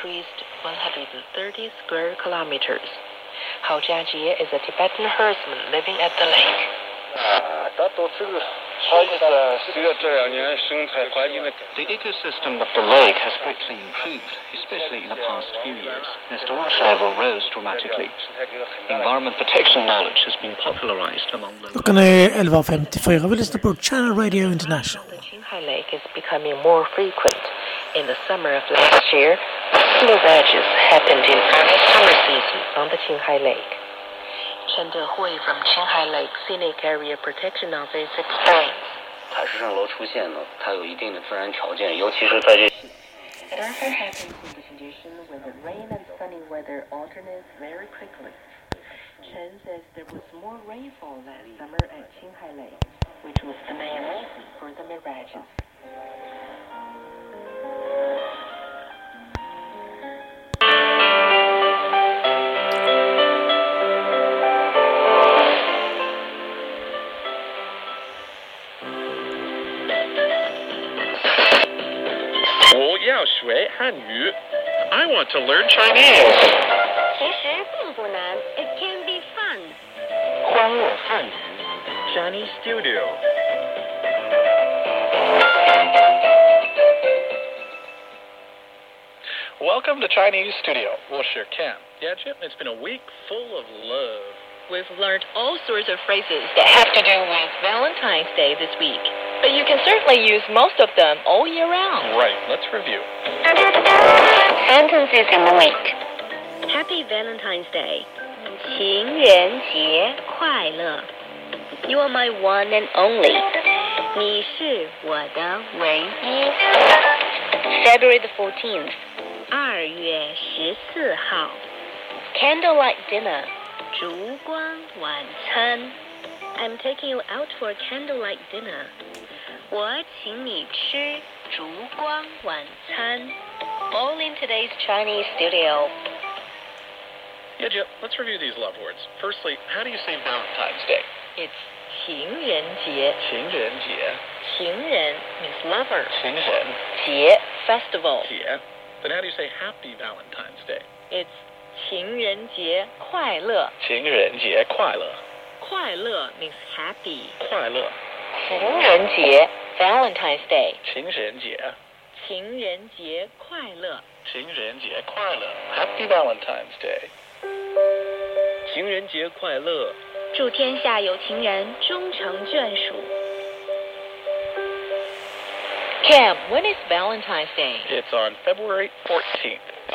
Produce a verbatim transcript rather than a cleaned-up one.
increased one hundred thirty square kilometers. Hao Jiajie is a Tibetan herdsman living at the lake. 啊，它都这个，它是随着这两年生态环境的。The ecosystem of the lake has greatly improved, especially in the past few years. The storage level rose dramatically. Environment protection knowledge has been popularized among local. Klockan är elva femtiofyra. Vi lyssnar på Channel Radio International. The Qinghai Lake is becoming more frequent. In the summer of last year, mirrages happened in early summer season on the Qinghai Lake. Chen Dehui from Qinghai Lake Scenic Area Protection Office explains. 海市蜃楼出现呢，它有一定的自然条件，尤其是在这。 It often happens in the condition when the rain and sunny weather alternate very quickly. Chen says there was more rainfall last summer at Qinghai Lake, which was the main reason for the mirages. 我要学汉语 I want to learn Chinese. 其实并不难 It can be fun. 欢乐汉语 Chinese Studio. Welcome to Chinese Studio. 我是 Cam. Yeah, Jim, it's been a week full of love. We've learned all sorts of phrases that have to do with Valentine's Day this week. But you can certainly use most of them all year round. Right, let's review. Sentences in the week. Happy Valentine's Day. 情人节快乐 You are my one and only. 你是我的唯一 February the fourteenth. 二月十四号 Candlelight dinner. 烛光晚餐 I'm taking you out for a candlelight dinner. 我请你吃烛光晚餐 All in today's Chinese studio. Yeah, Jim, let's review these love words. Firstly, how do you say Valentine's Day? It's 情人节情人节情人 means lover. 情人节 festival. 节 Then how do you say Happy Valentine's Day? It's 情人节快乐情人节快乐快乐 means happy. 快乐情人节 Valentine's Day. 情人节情人节快乐情人节快乐 Happy Valentine's Day. 情人节快乐。 祝天下有情人终成眷属 Cam, when is Valentine's Day? It's on February fourteenth.